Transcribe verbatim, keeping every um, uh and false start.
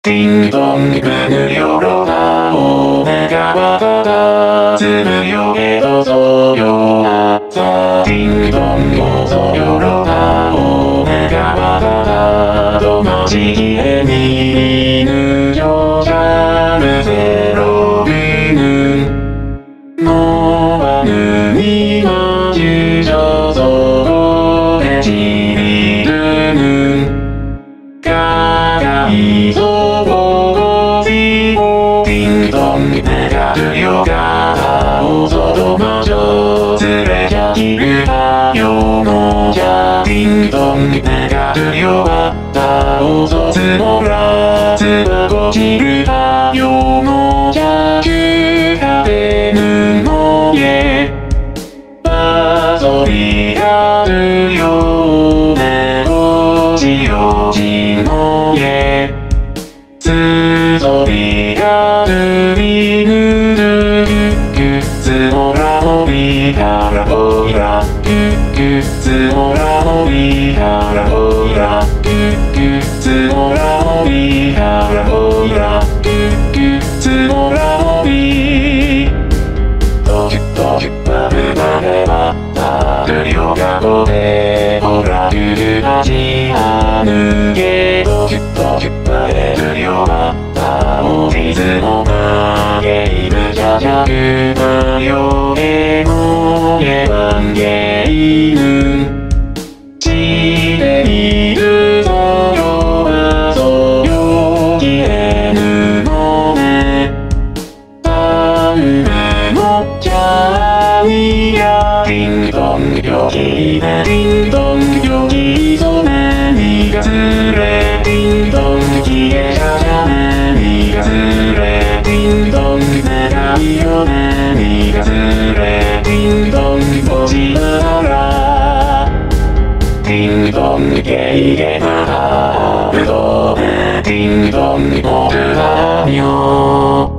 ディンドンぐぬよろなおめがわたたつむよげどぞよなさディンドンごぞよろなおめがわたたとまじきえにぬよじゃめせろびぬのわぬにまじゅじょぞえじりるぬかがいぞよがおぞどまじょつれじゃきるはよのじゃディンドンねがるよわったおぞつもらつばごじるはよのじゃきゅかでぬのえばぞりがるよねごじよじのえつぞりがるりぬつもらもりからほいらくくつもらもりからほいらくくつもらもりからほいらくくつもらもりとじゅとじゅばぶばればたるよがごでほらくるはじあぬげとじゅとじゅばれるよはたおじずもまげいるじゃじゃくまよえのえばんげいぬちでいるぞよわぞよきえぬのねあうめのちゃいやディンドンよきねディンドンよきぞねにがずれディンドンきえじゃじゃねにがずれディンドンねがいよねにがずれディンドンごじならディンドンゲイゲならぶどうねディンドンもるはにょ